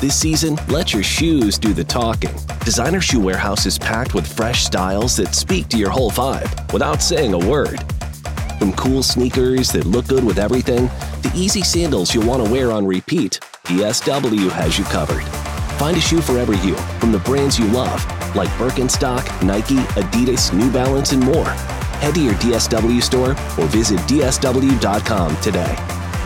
This season, let your shoes do the talking. Designer Shoe Warehouse is packed with fresh styles that speak to your whole vibe without saying a word. From cool sneakers that look good with everything, to easy sandals you'll want to wear on repeat, DSW has you covered. Find a shoe for every you from the brands you love, like Birkenstock, Nike, Adidas, New Balance, and more. Head to your DSW store or visit dsw.com today.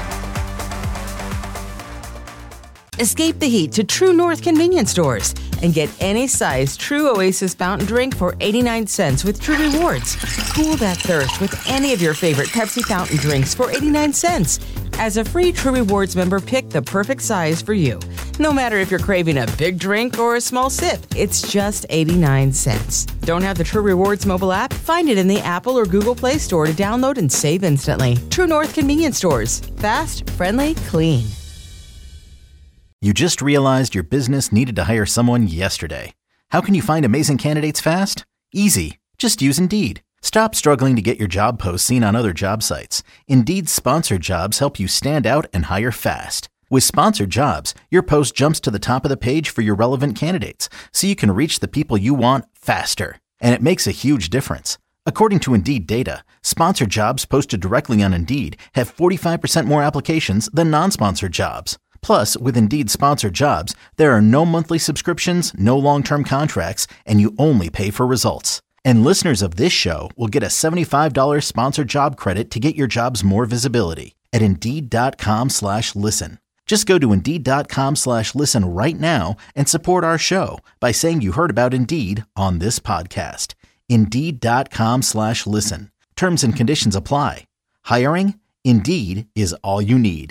Escape the heat to True North convenience stores and get any size True Oasis fountain drink for 89 cents with True Rewards. Cool that thirst with any of your favorite Pepsi fountain drinks for 89 cents. As a free True Rewards member, pick the perfect size for you. No matter if you're craving a big drink or a small sip, it's just 89 cents. Don't have the True Rewards mobile app? Find it in the Apple or Google Play Store to download and save instantly. True North convenience stores. Fast, friendly, clean. You just realized your business needed to hire someone yesterday. How can you find amazing candidates fast? Easy. Just use Indeed. Stop struggling to get your job posts seen on other job sites. Indeed's sponsored jobs help you stand out and hire fast. With sponsored jobs, your post jumps to the top of the page for your relevant candidates, so you can reach the people you want faster. And it makes a huge difference. According to Indeed data, sponsored jobs posted directly on Indeed have 45% more applications than non-sponsored jobs. Plus, with Indeed sponsored jobs, there are no monthly subscriptions, no long-term contracts, and you only pay for results. And listeners of this show will get a $75 sponsored job credit to get your jobs more visibility at Indeed.com/listen. Just go to Indeed.com/listen right now and support our show by saying you heard about Indeed on this podcast. Indeed.com/listen. Terms and conditions apply. Hiring? Indeed is all you need.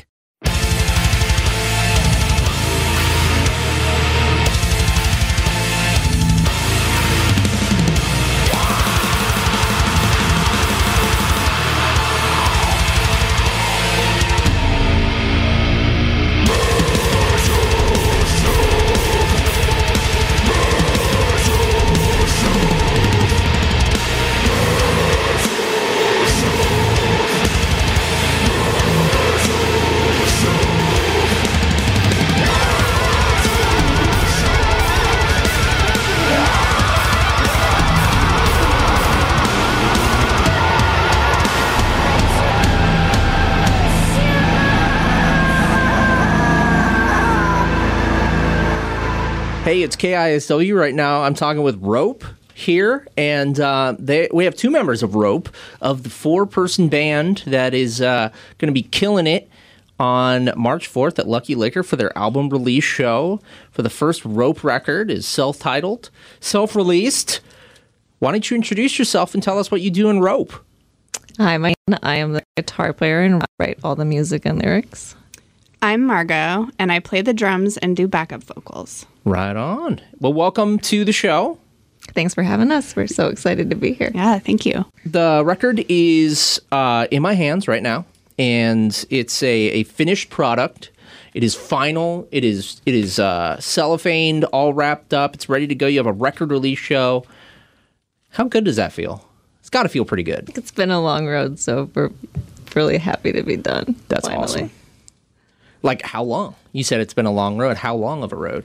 Hey, it's KISW right now. I'm talking with Rope here, and we have two members of Rope, of the four-person band that is going to be killing it on March 4th at Lucky Liquor for their album release show. For the first Rope record is self-titled, self-released. Why don't you introduce yourself and tell us what you do in Rope? Hi, I am the guitar player and write all the music and lyrics. I'm Margot, and I play the drums and do backup vocals. Right on. Well, welcome to the show. Thanks for having us. We're so excited to be here. Yeah, thank you. The record is in my hands right now, and it's a finished product. It is final. It is cellophaned, all wrapped up. It's ready to go. You have a record release show. How good does that feel? It's got to feel pretty good. It's been a long road, so we're really happy to be done. That's finally. Awesome. Like, how long? You said it's been a long road. How long of a road?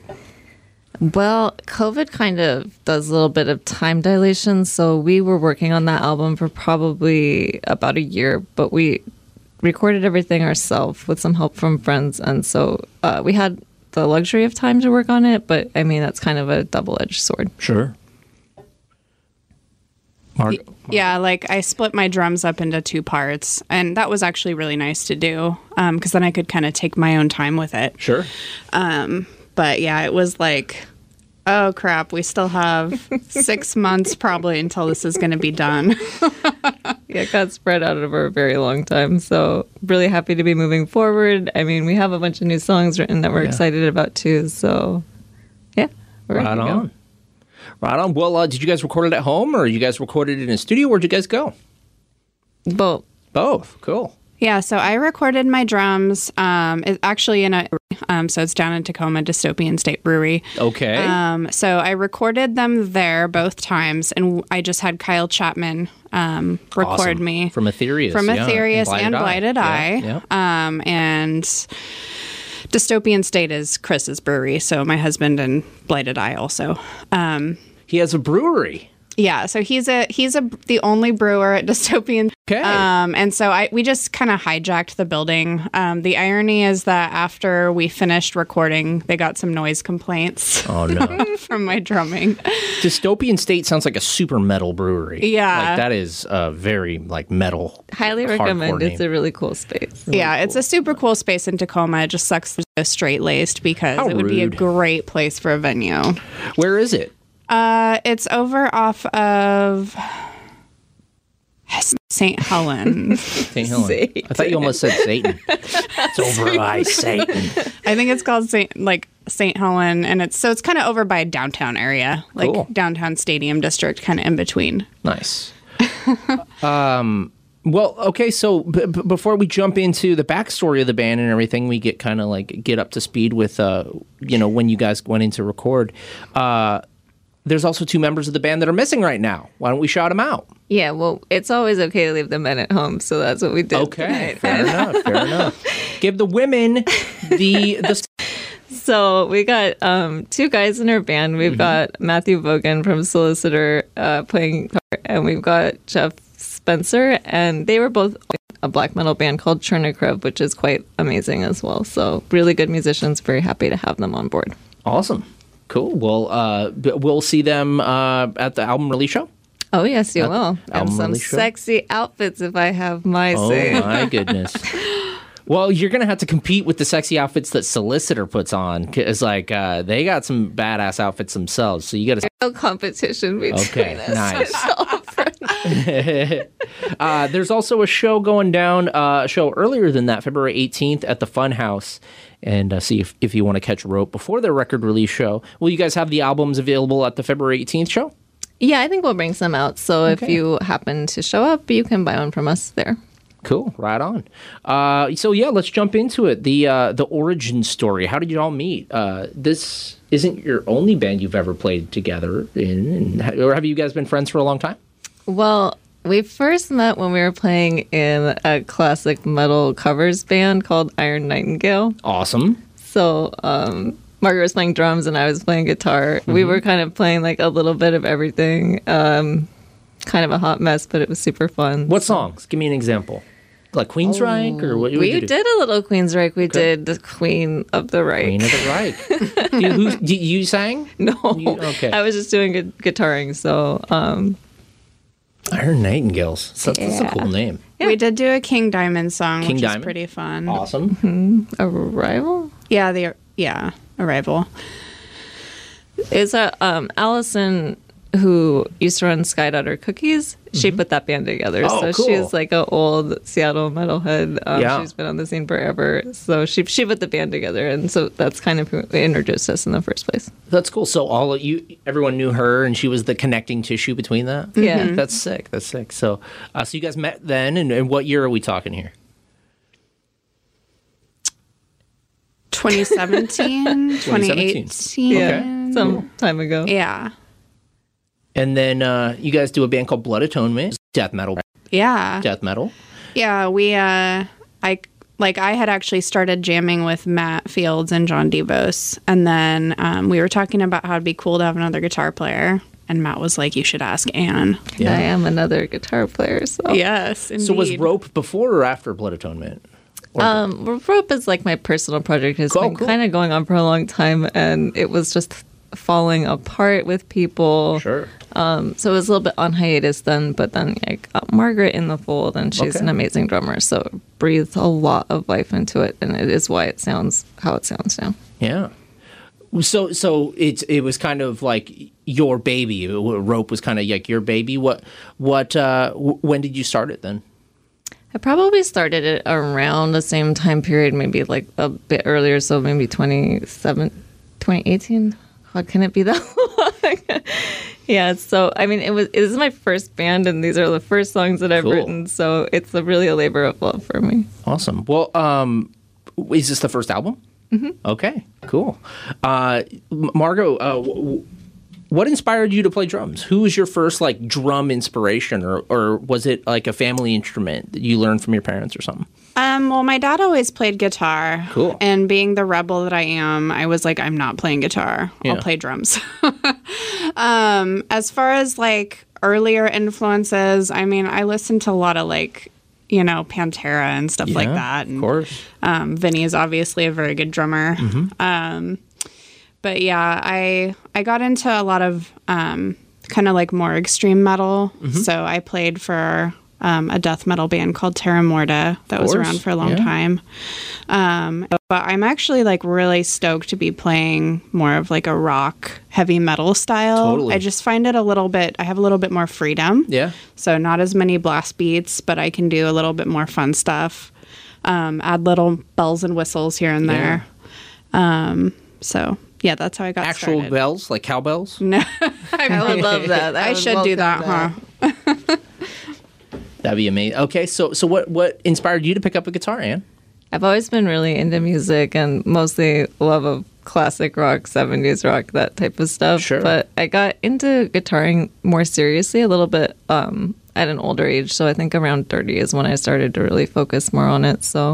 Well, COVID kind of does a little bit of time dilation, so we were working on that album for probably about a year, but we recorded everything ourselves with some help from friends, and so we had the luxury of time to work on it, but, I mean, that's kind of a double-edged sword. Sure. Yeah, like I split my drums up into two parts, and that was actually really nice to do because then I could kind of take my own time with it. Sure. But yeah, it was like, oh crap, we still have 6 months probably until this is going to be done. Yeah, it got spread out over a very long time, so really happy to be moving forward. I mean, we have a bunch of new songs written that we're excited about too, so yeah, we're ready to go. Right on. Well, did you guys record it at home, or you guys recorded it in a studio? Where'd you guys go? Both. Both. Cool. Yeah, so I recorded my drums actually in so it's down in Tacoma, Dystopian State Brewery. Okay. So I recorded them there both times, and I just had Kyle Chapman record me. From Aetherius. From Aetherius and Blighted Eye. Yeah. And Dystopian State is Chris's brewery, so my husband and Blighted Eye also. He has a brewery. Yeah, so he's the only brewer at Dystopian. Okay. And so we just kind of hijacked the building. The irony is that after we finished recording, they got some noise complaints. Oh no. From my drumming. Dystopian State sounds like a super metal brewery. Yeah. Like that is very like metal. Highly recommend. Name. It's a really cool space. It's a super cool space in Tacoma. It just sucks they're straight-laced because How it would be a rude. great place for a venue. Where is it? It's over off of St. Helens. St. Helen. I thought you almost said Satan. It's over by Satan. I think it's called St. Helen, and it's kind of over by downtown area, like Cool. downtown Stadium District, kind of in between. Nice. Well, okay, so before we jump into the backstory of the band and everything, we get up to speed with, when you guys went in to record. There's also 2 members of the band that are missing right now. Why don't we shout them out? Yeah, well, it's always okay to leave the men at home, so that's what we did. Okay, tonight. fair enough. Give the women the So we got 2 guys in our band. We've got Matthew Vogan from Solicitor playing guitar, and we've got Jeff Spencer, and they were both a black metal band called Chernikov, which is quite amazing as well. So really good musicians. Very happy to have them on board. Awesome. Cool. Well, we'll see them at the album release show. Oh, yes, you will. And album some release show? sexy outfits, if I have my say. Oh, my goodness. Well, you're going to have to compete with the sexy outfits that Solicitor puts on. Because, they got some badass outfits themselves. So you got to... No competition between Okay, us. nice. There's also a show going down, a show earlier than that, February 18th at the Funhouse. And see if you want to catch Rope before their record release show. Will you guys have the albums available at the February 18th show? Yeah, I think we'll bring some out. So if you happen to show up, you can buy one from us there. Cool, right on. Let's jump into it. The origin story. How did you all meet? This isn't your only band you've ever played together in, or have you guys been friends for a long time? Well, we first met when we were playing in a classic metal covers band called Iron Nightingale. Awesome. So Margaret was playing drums and I was playing guitar. We were kind of playing like a little bit of everything. Kind of a hot mess, but it was super fun. What songs? Give me an example. Like Queensryche or what? We did a little Queensryche. We did the Queen of the Reich. Queen of the Reich. You sang? No. Okay. I was just doing guitaring. So Iron Nightingales. That's a cool name. Yeah. We did do a King Diamond song, King which Diamond? is pretty fun. Awesome. Arrival. Yeah, Arrival. Is Allison, who used to run Sky Daughter Cookies, she put that band together. Oh, so cool. she's like an old Seattle metalhead. Yeah. She's been on the scene forever. So she put the band together, and so that's kind of who introduced us in the first place. That's cool. So everyone knew her, and she was the connecting tissue between that. Yeah. That's sick. So you guys met then, and what year are we talking here? 2017, 2018. Yeah, Okay. some time ago. Yeah. And then you guys do a band called Blood Atonement, death metal. Yeah. Death metal. Yeah, I had actually started jamming with Matt Fields and John Devos, and then we were talking about how it'd be cool to have another guitar player, and Matt was like, "You should ask Anne." Yeah. I am another guitar player. So Yes, indeed. So was Rope before or after Blood Atonement? Rope is like my personal project. It's been Cool. kind of going on for a long time, and it was just falling apart with people. Sure. So it was a little bit on hiatus then, but then I got Margaret in the fold, and she's Okay. an amazing drummer. So it breathed a lot of life into it, and it is why it sounds how it sounds now. Yeah. So it was kind of like your baby. Rope was kind of like your baby. When did you start it then? I probably started it around the same time period, maybe like a bit earlier, so maybe 2018. How can it be that long? Yeah, so I mean, it is my first band, and these are the first songs that I've Cool. written, so it's really a labor of love for me. Awesome. Well, is this the first album? Mm-hmm. Okay, cool. Margot, what inspired you to play drums? Who was your first like drum inspiration, or was it like a family instrument that you learned from your parents or something? Well, my dad always played guitar. Cool. And being the rebel that I am, I was like, I'm not playing guitar. Yeah. I'll play drums. As far as like earlier influences, I mean, I listened to a lot of like, you know, Pantera and stuff like that. And, of course. Vinny is obviously a very good drummer. But yeah, I got into a lot of kind of like more extreme metal. So I played for a death metal band called Terra Morta that was around for a long time. But I'm actually like really stoked to be playing more of like a rock heavy metal style. Totally. I just find it I have a little bit more freedom. Yeah. So not as many blast beats, but I can do a little bit more fun stuff. Add little bells and whistles here and there. So yeah, that's how I got Actual started. bells, like cowbells? No, I would love that. I should do that, huh? That'd be amazing. Okay, so what inspired you to pick up a guitar, Anne? I've always been really into music and mostly love of classic rock, 70s rock, that type of stuff. Sure. But I got into guitaring more seriously a little bit at an older age. So I think around 30 is when I started to really focus more on it. So,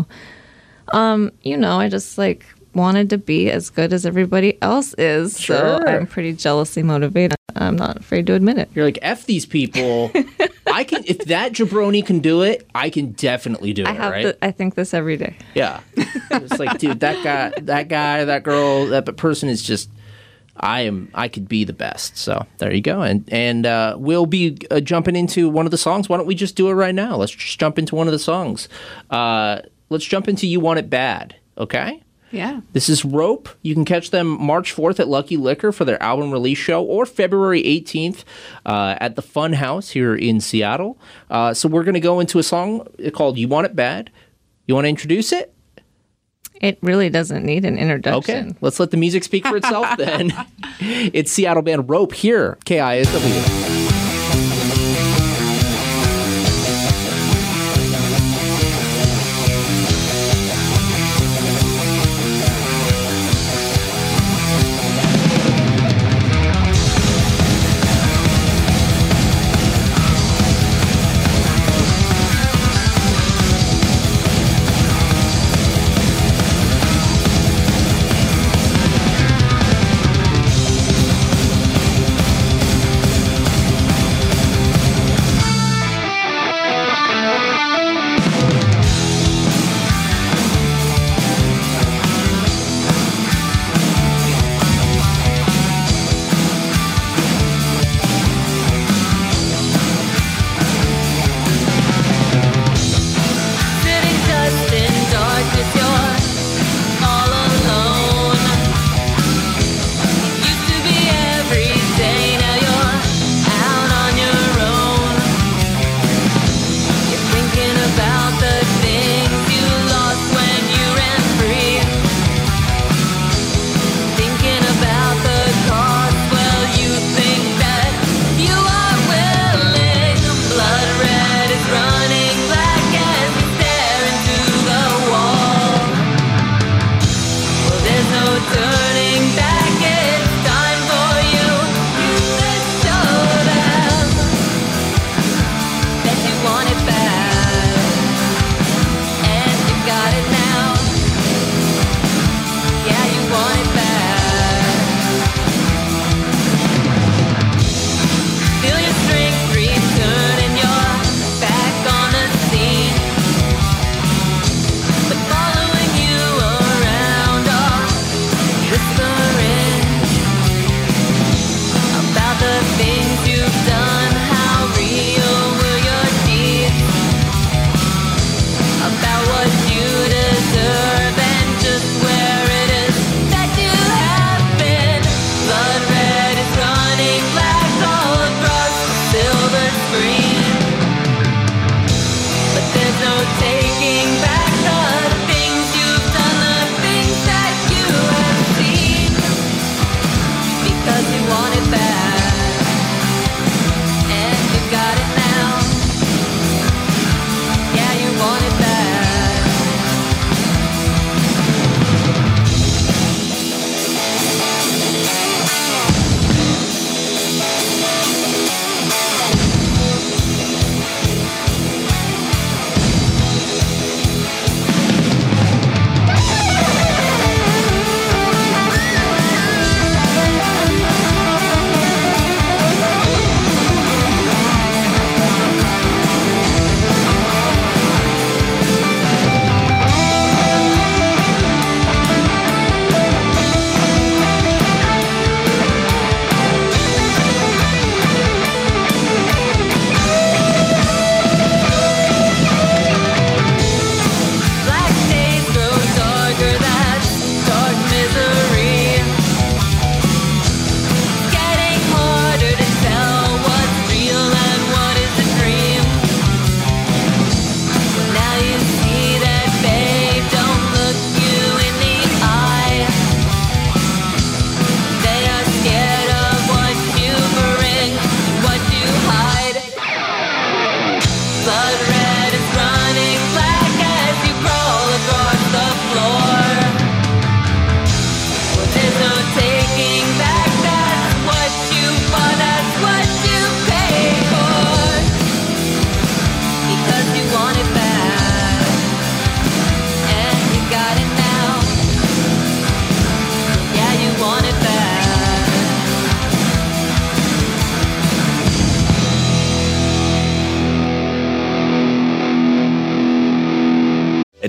I just like wanted to be as good as everybody else is. So Sure. I'm pretty jealously motivated. I'm not afraid to admit it. You're like, F these people. If that jabroni can do it, I can definitely do it, right? I think this every day. Yeah. It's like, dude, that guy, that girl, that person is just, I could be the best. So there you go. And we'll be jumping into one of the songs. Why don't we just do it right now? Let's just jump into one of the songs. Let's jump into You Want It Bad, okay? Yeah. This is Rope. You can catch them March 4th at Lucky Liquor for their album release show, or February 18th at the Fun House here in Seattle. So we're going to go into a song called You Want It Bad. You want to introduce it? It really doesn't need an introduction. Okay, let's let the music speak for itself then. It's Seattle band Rope here, KISW.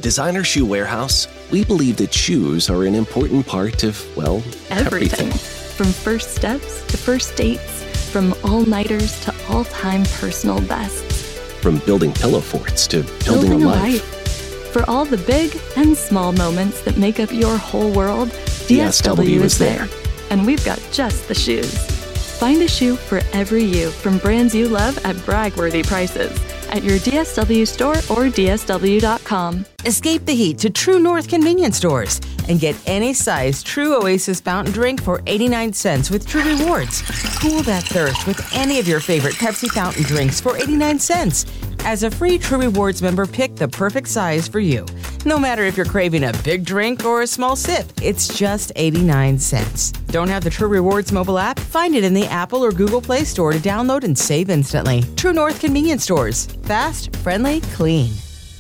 Designer Shoe Warehouse, we believe that shoes are an important part of, well, everything. From first steps to first dates, from all-nighters to all-time personal bests. From building pillow forts to building a life. For all the big and small moments that make up your whole world, DSW is there. And we've got just the shoes. Find a shoe for every you from brands you love at brag-worthy prices at your DSW store or DSW.com. Escape the heat to True North convenience stores and get any size True Oasis fountain drink for 89 cents with True Rewards. Cool that thirst with any of your favorite Pepsi fountain drinks for 89 cents. As a free True Rewards member, pick the perfect size for you. No matter if you're craving a big drink or a small sip, it's just 89 cents. Don't have the True Rewards mobile app? Find it in the Apple or Google Play Store to download and save instantly. True North convenience stores. Fast, friendly, clean.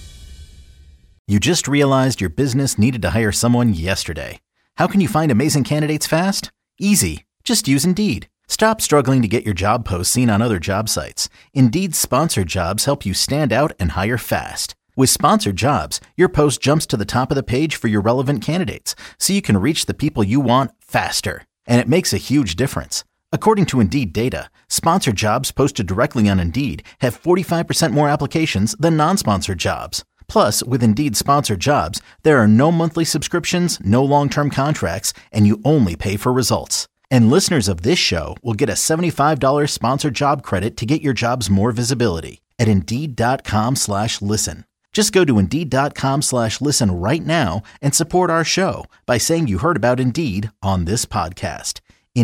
You just realized your business needed to hire someone yesterday. How can you find amazing candidates fast? Easy. Just use Indeed. Stop struggling to get your job posts seen on other job sites. Indeed's sponsored jobs help you stand out and hire fast. With sponsored jobs, your post jumps to the top of the page for your relevant candidates, so you can reach the people you want faster. And it makes a huge difference. According to Indeed data, sponsored jobs posted directly on Indeed have 45% more applications than non-sponsored jobs. Plus, with Indeed sponsored jobs, there are no monthly subscriptions, no long-term contracts, and you only pay for results. And listeners of this show will get a $75 sponsored job credit to get your jobs more visibility at Indeed.com/listen. Just go to Indeed.com/listen right now and support our show by saying you heard about Indeed on this podcast.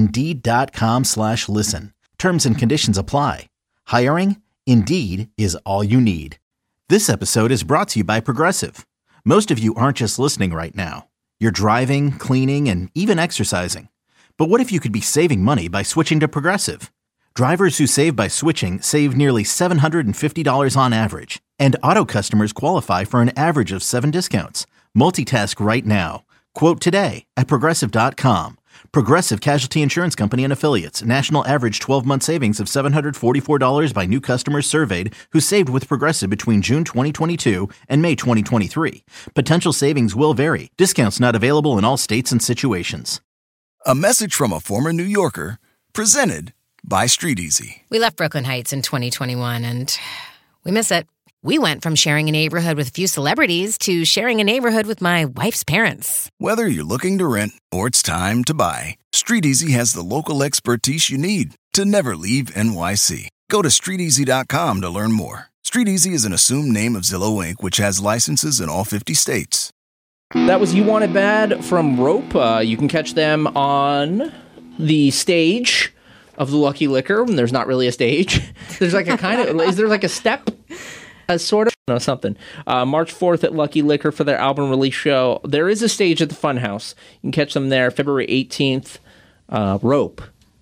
Indeed.com/listen. Terms and conditions apply. Hiring? Indeed is all you need. This episode is brought to you by Progressive. Most of you aren't just listening right now. You're driving, cleaning, and even exercising. But what if you could be saving money by switching to Progressive? Drivers who save by switching save nearly $750 on average. And auto customers qualify for an average of 7 discounts. Multitask right now. Quote today at Progressive.com. Progressive Casualty Insurance Company and Affiliates. National average 12-month savings of $744 by new customers surveyed who saved with Progressive between June 2022 and May 2023. Potential savings will vary. Discounts not available in all states and situations. A message from a former New Yorker, presented by StreetEasy. We left Brooklyn Heights in 2021, and we miss it. We went from sharing a neighborhood with a few celebrities to sharing a neighborhood with my wife's parents. Whether you're looking to rent or it's time to buy, StreetEasy has the local expertise you need to never leave NYC. Go to StreetEasy.com to learn more. StreetEasy is an assumed name of Zillow Inc., which has licenses in all 50 states. That was You Want It Bad from Rope. You can catch them on the stage of the Lucky Liquor when there's not really a stage. There's like a kind of, is there like a step? A sort of, no, something. March 4th at Lucky Liquor for their album release show. There is a stage at the Funhouse. You can catch them there February 18th. Rope.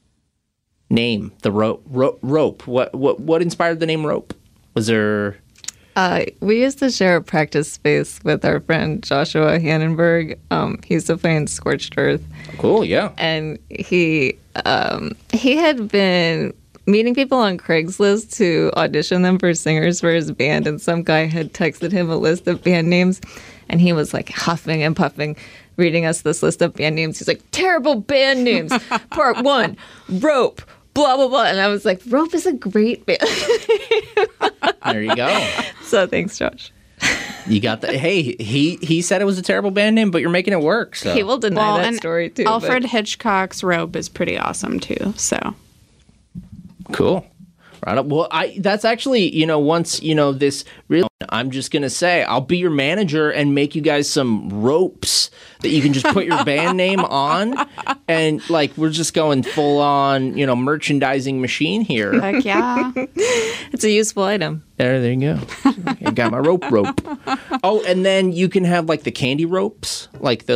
Name, the Rope. Rope. What inspired the name Rope? Was there... We used to share a practice space with our friend Joshua Hannenberg. He used to play in Scorched Earth. Cool, yeah. And he had been meeting people on Craigslist to audition them for singers for his band, and some guy had texted him a list of band names, and he was like huffing and puffing, reading us this list of band names. He's like, terrible band names. Part 1, Rope. Blah, blah, blah. And I was like, Rope is a great band. There you go. So thanks, Josh. You got that. Hey, he said it was a terrible band name, but you're making it work. So. He will deny that story, too. Alfred Hitchcock's Rope is pretty awesome, too. So cool. Right up. Well, that's actually, once, this really, I'm just going to say, I'll be your manager and make you guys some ropes that you can just put your band name on. And we're just going full on, merchandising machine here. Heck yeah. It's a useful item. There you go. I got my rope. Oh, and then you can have the candy ropes, the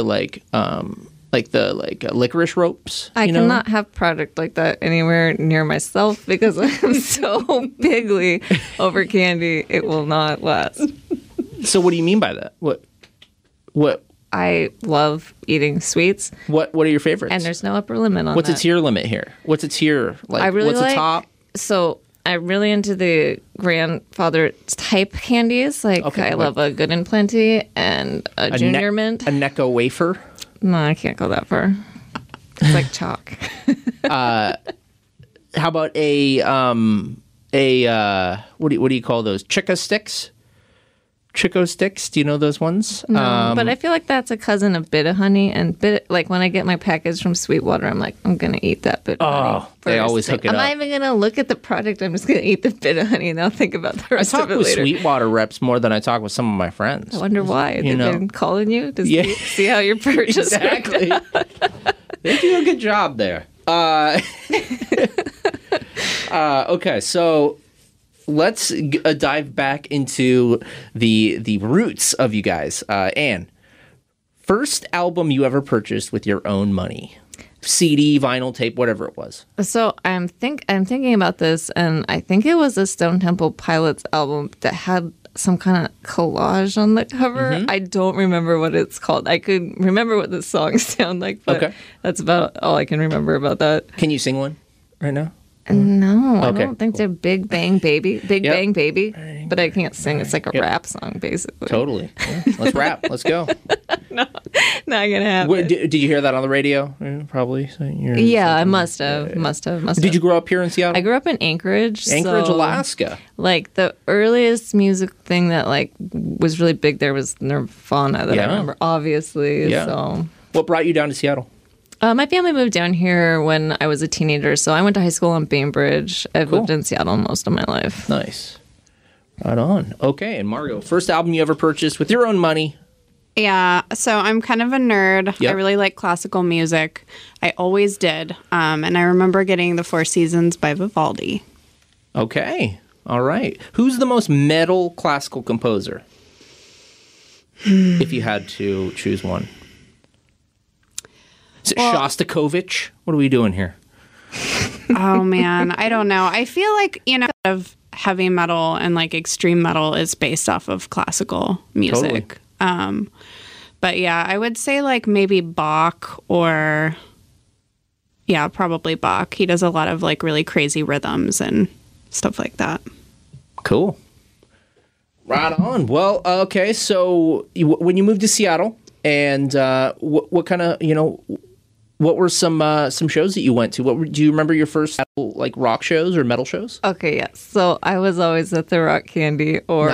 licorice ropes. I cannot have product like that anywhere near myself because I'm so bigly over candy. It will not last. So what do you mean by that? What? I love eating sweets. What are your favorites? And there's no upper limit on What's that. a tier limit here? What's a tier? I really what's a top? So I'm really into the grandfather type candies. Like, I love a Good and Plenty and a Junior Mint. A Necco wafer? No, I can't go that far. It's like chalk. How about a what do you call those? Chico sticks? Chico sticks? Do you know those ones? No, but I feel like that's a cousin of Bit-O-Honey, and like when I get my package from Sweetwater, I'm like, I'm gonna eat that Bit-O-Honey. Oh, they always hook it up. I'm not even gonna look at the product. I'm just gonna eat the Bit-O-Honey, and I'll think about the rest of it later. I talk with Sweetwater reps more than I talk with some of my friends. I wonder why. They've been calling you to see how your purchase exactly. They do a good job there. Okay, so let's dive back into the roots of you guys. Anne, first album you ever purchased with your own money? CD, vinyl, tape, whatever it was. So I'm thinking about this, and I think it was a Stone Temple Pilots album that had some kind of collage on the cover. Mm-hmm. I don't remember what it's called. I could remember what the songs sound like, but that's about all I can remember about that. Can you sing one right now? No, I don't think they're Big Bang Baby. Bang Baby. But I can't sing. It's like a rap song, basically. Totally. Yeah. Let's rap. Let's go. No, not going to happen. Did you hear that on the radio? Probably. So I must have. Must have. Did you grow up here in Seattle? I grew up in Anchorage. Alaska. Like, the earliest music thing that, like, was really big there was Nirvana that I remember, obviously. Yeah. So. What brought you down to Seattle? My family moved down here when I was a teenager, so I went to high school on Bainbridge. I've lived in Seattle most of my life. Nice. Right on. Okay, and Margo, first album you ever purchased with your own money? Yeah, so I'm kind of a nerd. Yep. I really like classical music. I always did. And I remember getting The Four Seasons by Vivaldi. Okay, all right. Who's the most metal classical composer? If you had to choose one. Is it Shostakovich? What are we doing here? Oh, man. I don't know. I feel like, of heavy metal and like extreme metal is based off of classical music. Totally. But yeah, I would say like maybe Bach or probably Bach. He does a lot of like really crazy rhythms and stuff like that. Cool. Right on. Well, okay. So when you moved to Seattle and what kind of, what were some shows that you went to? Do you remember your first like rock shows or metal shows? Okay, yes. So I was always at the Rock Candy or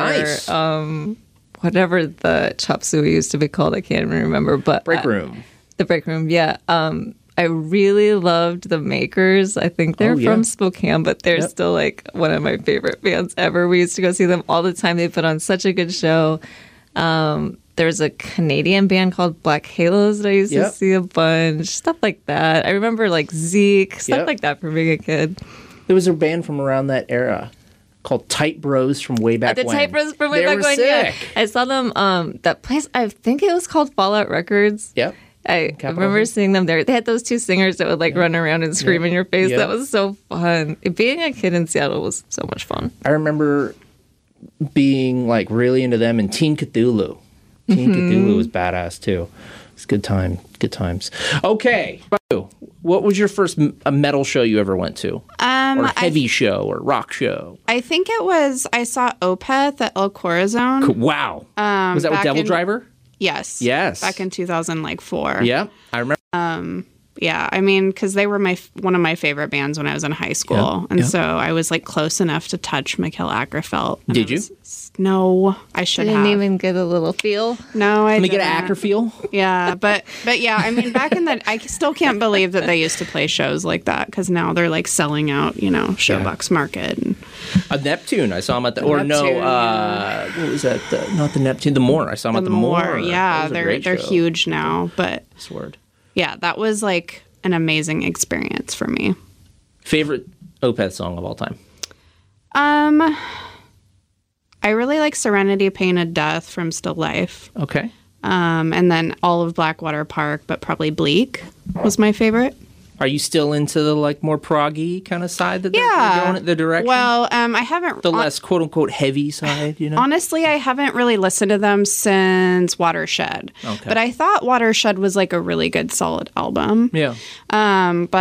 whatever the chop suey used to be called. I can't even remember. But Break Room. The Break Room, yeah. I really loved the Makers. I think they're from Spokane, but they're still like one of my favorite bands ever. We used to go see them all the time. They put on such a good show. There's a Canadian band called Black Halos that I used to see a bunch. Stuff like that. I remember like Zeke, stuff like that from being a kid. There was a band from around that era called Tight Bros from way back when. The Tight Bros from way back when, sick. Yeah. I saw them, that place, I think it was called Fallout Records. Yep. I remember seeing them there. They had those two singers that would like run around and scream in your face. That was so fun. Being a kid in Seattle was so much fun. I remember being like really into them and Teen Cthulhu. Teen Cthulhu was badass too. It's good times. Okay, what was your first metal show you ever went to? Or heavy show or rock show? I think it was, I saw Opeth at El Corazon. Cool. Wow. Was that with Devil Driver? Yes. Back in 2004. Yeah, I remember. Yeah, I mean, because they were one of my favorite bands when I was in high school. So I was like close enough to touch Mikhail Ackerfeld. Did you? No, I should have. Didn't even get a little feel? No, I didn't. Let me get an Acker feel? Yeah, but yeah, I mean, back in I still can't believe that they used to play shows like that because now they're like selling out, Showbox Market. And a Neptune, I saw them at the, what was that? Not the Neptune, the Moore. I saw them at the Moore. Yeah, they're huge now, but. Sword. Yeah, that was like an amazing experience for me. Favorite Opeth song of all time? I really like Serenity, Pain, and Death from Still Life. Okay. And then all of Blackwater Park, but probably Bleak was my favorite. Are you still into the like more proggy kind of side that they're going in the direction? Well, I haven't the less quote unquote heavy side, Honestly, I haven't really listened to them since Watershed. Okay. But I thought Watershed was like a really good solid album. Yeah. But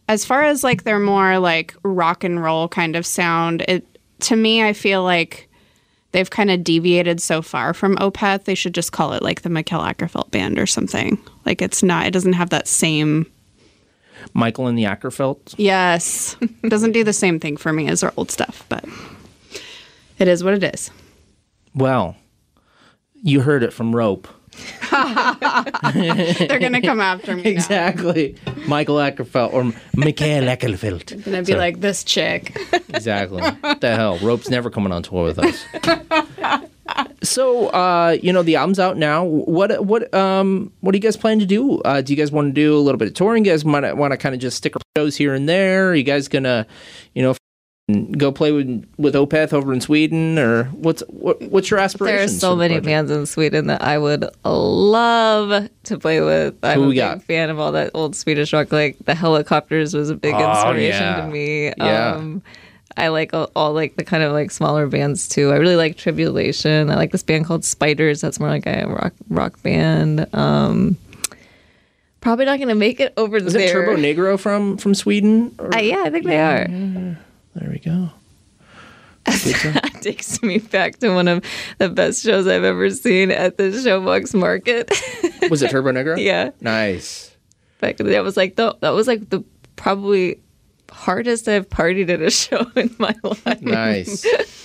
as far as like their more like rock and roll kind of sound, to me, I feel like they've kind of deviated so far from Opeth. They should just call it like the Mikkel Ackerfeld Band or something. Like it doesn't have that same. Michael and the Ackerfelds? Yes. It doesn't do the same thing for me as their old stuff, but it is what it is. Well, you heard it from Rope. They're going to come after me Exactly. Michael Ackerfeld or Mikkel Ackerfeld. They're going to be like, this chick. Exactly. What the hell? Rope's never coming on tour with us. So, the album's out now. What do you guys plan to do? Do you guys want to do a little bit of touring? You guys might want to kind of just stick shows here and there? Are you guys going to, go play with Opeth over in Sweden, or what's your aspirations? There are so many bands in Sweden that I would love to play with. I'm a big fan of all that old Swedish rock. Like the Helicopters was a big inspiration to me. Yeah. I like all like the kind of like smaller bands too. I really like Tribulation. I like this band called Spiders. That's more like a rock band. Probably not going to make it over there. Is it Turbo Negro from Sweden? Yeah, I think they are. There we go. That takes me back to one of the best shows I've ever seen at the Showbox Market. Was it Turbo Negro? Yeah. Nice. That was like the probably hardest I've partied at a show in my life. Nice.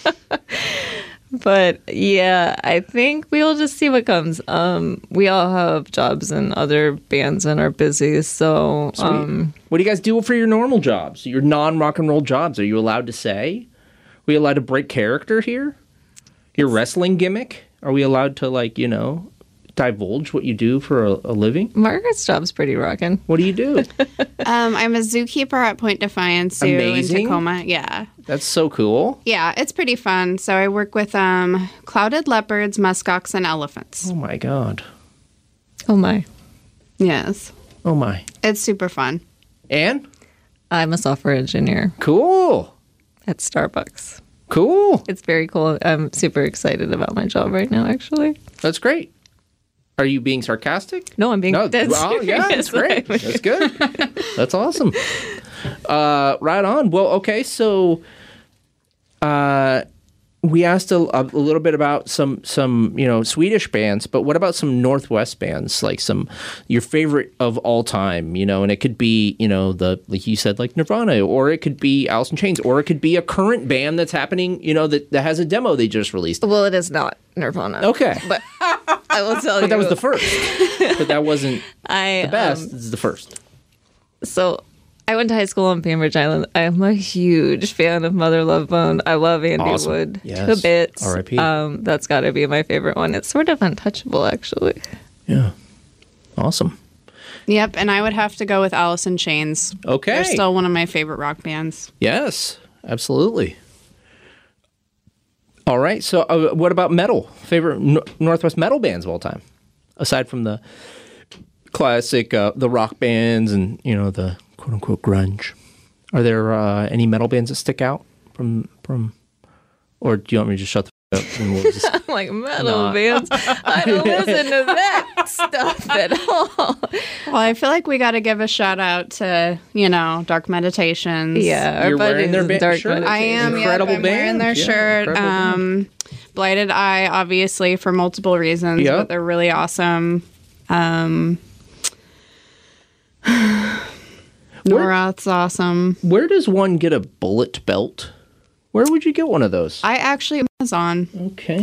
But yeah, I think we'll just see what comes. We all have jobs and other bands and are busy. So, what do you guys do for your normal jobs? Your non-rock and roll jobs? Are you allowed to say? Are we allowed to break character here? Your wrestling gimmick? Are we allowed to divulge what you do for a living? Margaret's job's pretty rockin'. What do you do? I'm a zookeeper at Point Defiance Zoo in Tacoma. Yeah. That's so cool. Yeah, it's pretty fun. So I work with clouded leopards, muskox, and elephants. Oh my God. Oh my. Yes. Oh my. It's super fun. And? I'm a software engineer. Cool. At Starbucks. Cool. It's very cool. I'm super excited about my job right now, actually. That's great. Are you being sarcastic? No, I'm being dead serious. Yeah, that's great. That's good. That's awesome. Right on. Well, okay, so we asked a little bit about some Swedish bands, but what about some Northwest bands, like your favorite of all time, and it could be, like you said, like Nirvana, or it could be Alice in Chains, or it could be a current band that's happening, that has a demo they just released. Well, it is not Nirvana. Okay. But I will tell you. But that was the first. But that wasn't the best. This is the first. So I went to high school on Bainbridge Island. I'm a huge fan of Mother Love Bone. I love Andy Wood to bits. R.I.P. That's got to be my favorite one. It's sort of untouchable, actually. Yeah. Awesome. Yep, and I would have to go with Alice in Chains. Okay. They're still one of my favorite rock bands. Yes, absolutely. All right. So what about metal? Favorite Northwest metal bands of all time? Aside from the classic, the rock bands and, the quote-unquote grunge. Are there any metal bands that stick out from, or do you want me to just shut the f*** up? And we'll just, I'm like, metal bands? I don't listen to that stuff at all. Well, I feel like we got to give a shout out to, Dark Meditations. Yeah, you're wearing their Dark shirt. I am. Incredible I'm band. wearing their shirt. Blighted Eye, obviously, for multiple reasons, but they're really awesome. Norath's awesome. Where does one get a bullet belt? Where would you get one of those? I actually Amazon. Okay.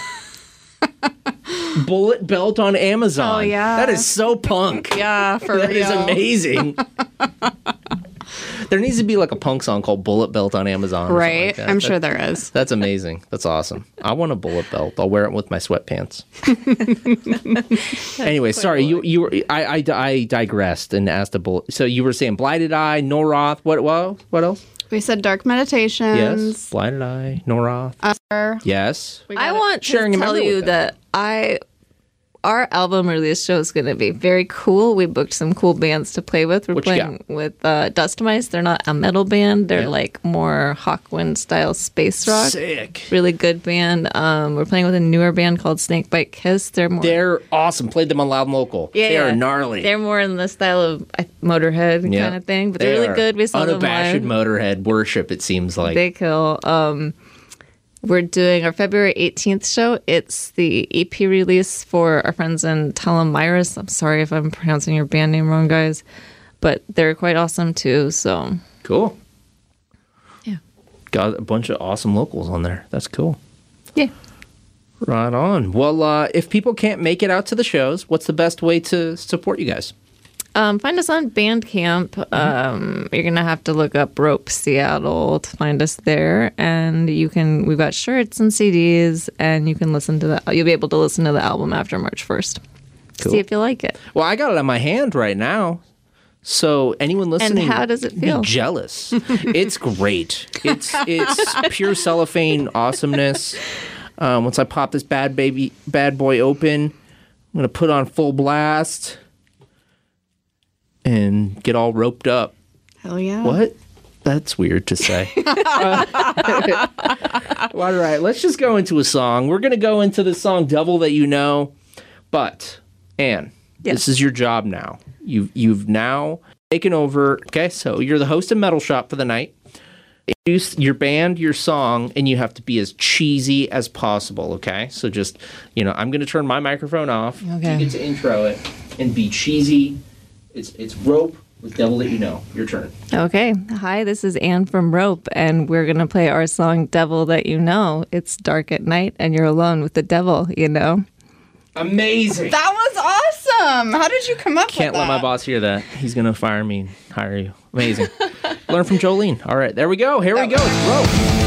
Bullet belt on Amazon. Oh, yeah. That is so punk. Yeah, for that real. That is amazing. There needs to be like a punk song called Bullet Belt on Amazon. Right. Like I'm sure there is. That's amazing. That's awesome. I want a bullet belt. I'll wear it with my sweatpants. Anyway, sorry. You were I digressed and asked a bullet. So you were saying Blighted Eye, Norath. What else? We said Dark Meditations. Yes. Blighted Eye, Norath. Yes. I want to tell you that I our album release show is going to be very cool. We booked some cool bands to play with. We're playing with Dust Mice. They're not a metal band. They're like more Hawkwind style space rock. Sick. Really good band. We're playing with a newer band called Snakebite Kiss. They're awesome. Played them on Loud and Local. Yeah, they are gnarly. They're more in the style of Motorhead kind of thing, but they're really good. We saw them live. Unabashed Motorhead worship, it seems like. They kill. We're doing our February 18th show. It's the EP release for our friends in Telomiris. I'm sorry if I'm pronouncing your band name wrong, guys, but they're quite awesome too. So cool. Yeah. Got a bunch of awesome locals on there. That's cool. Yeah. Right on. Well, if people can't make it out to the shows, what's the best way to support you guys? Find us on Bandcamp. You're going to have to look up Rope Seattle to find us there. And we've got shirts and CDs, and you can you'll be able to listen to the album after March 1st. Cool. See if you like it. Well, I got it on my hand right now. So anyone listening, and how does it feel? Be jealous. It's great. It's pure cellophane awesomeness. Once I pop this bad boy open, I'm going to put on full blast and get all roped up. Hell yeah. What? That's weird to say. All right, let's just go into a song. We're going to go into the song Devil That You Know. But, Anne, This is your job now. You've now taken over. Okay, so you're the host of Metal Shop for the night. Introduce your band, your song, and you have to be as cheesy as possible, okay? So just, I'm going to turn my microphone off. Okay. You get to intro it and be cheesy. It's Rope with Devil That You Know. Your turn. Okay. Hi, this is Anne from Rope, and we're going to play our song Devil That You Know. It's dark at night, and you're alone with the devil, Amazing. That was awesome. How did you come up with that? Can't let my boss hear that. He's going to fire me and hire you. Amazing. Learn from Jolene. All right, there we go. Here we go. It's Rope.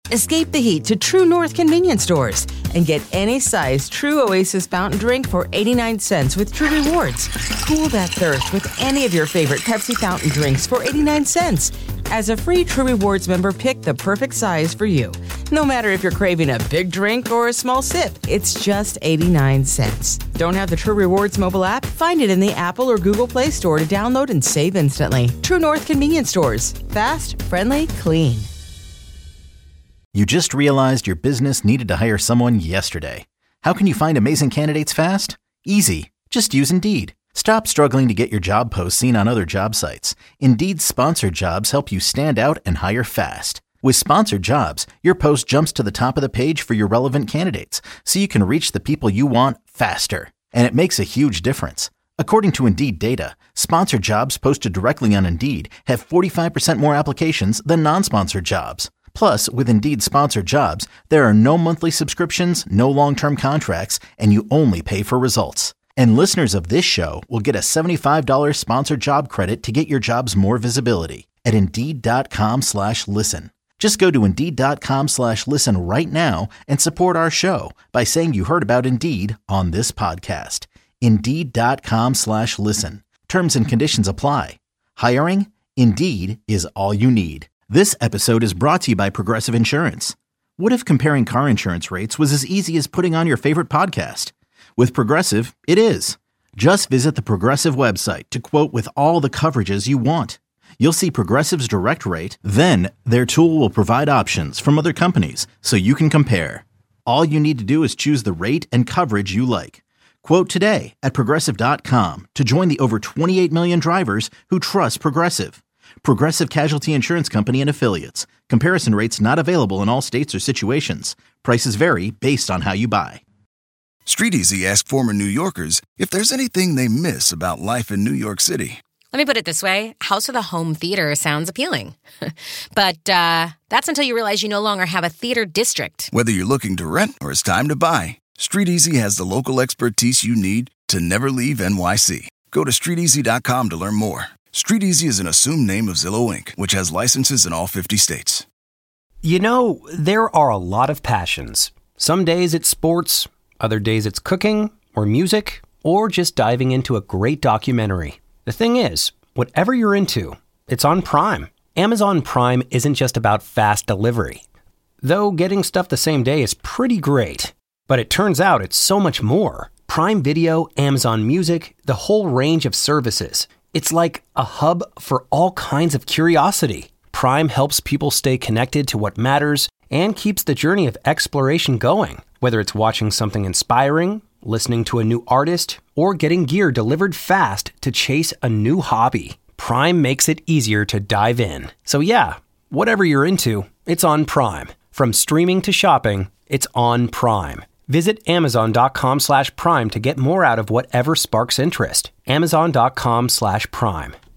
Escape the heat to True North convenience stores and get any size True Oasis fountain drink for 89 cents with True Rewards. Cool that thirst with any of your favorite Pepsi fountain drinks for 89 cents. As a free True Rewards member, pick the perfect size for you. No matter if you're craving a big drink or a small sip, it's just 89 cents. Don't have the True Rewards mobile app? Find it in the Apple or Google Play Store to download and save instantly. True North convenience stores. Fast, friendly, clean. You just realized your business needed to hire someone yesterday. How can you find amazing candidates fast? Easy. Just use Indeed. Stop struggling to get your job posts seen on other job sites. Indeed's sponsored jobs help you stand out and hire fast. With sponsored jobs, your post jumps to the top of the page for your relevant candidates, so you can reach the people you want faster. And it makes a huge difference. According to Indeed data, sponsored jobs posted directly on Indeed have 45% more applications than non-sponsored jobs. Plus, with Indeed sponsored jobs, there are no monthly subscriptions, no long-term contracts, and you only pay for results. And listeners of this show will get a $75 sponsored job credit to get your jobs more visibility at Indeed.com/listen. Just go to Indeed.com/listen right now and support our show by saying you heard about Indeed on this podcast. Indeed.com/listen. Terms and conditions apply. Hiring? Indeed is all you need. This episode is brought to you by Progressive Insurance. What if comparing car insurance rates was as easy as putting on your favorite podcast? With Progressive, it is. Just visit the Progressive website to quote with all the coverages you want. You'll see Progressive's direct rate, then their tool will provide options from other companies so you can compare. All you need to do is choose the rate and coverage you like. Quote today at Progressive.com to join the over 28 million drivers who trust Progressive. Progressive Casualty Insurance Company and Affiliates. Comparison rates not available in all states or situations. Prices vary based on how you buy. StreetEasy asked former New Yorkers if there's anything they miss about life in New York City. Let me put it this way. House with a home theater sounds appealing. But that's until you realize you no longer have a theater district. Whether you're looking to rent or it's time to buy, StreetEasy has the local expertise you need to never leave NYC. Go to StreetEasy.com to learn more. StreetEasy is an assumed name of Zillow Inc., which has licenses in all 50 states. You know, there are a lot of passions. Some days it's sports, other days it's cooking or music, or just diving into a great documentary. The thing is, whatever you're into, it's on Prime. Amazon Prime isn't just about fast delivery. Though getting stuff the same day is pretty great. But it turns out it's so much more. Prime Video, Amazon Music, the whole range of services. It's like a hub for all kinds of curiosity. Prime helps people stay connected to what matters and keeps the journey of exploration going. Whether it's watching something inspiring, listening to a new artist, or getting gear delivered fast to chase a new hobby, Prime makes it easier to dive in. So yeah, whatever you're into, it's on Prime. From streaming to shopping, it's on Prime. Visit Amazon.com/Prime to get more out of whatever sparks interest. Amazon.com/Prime.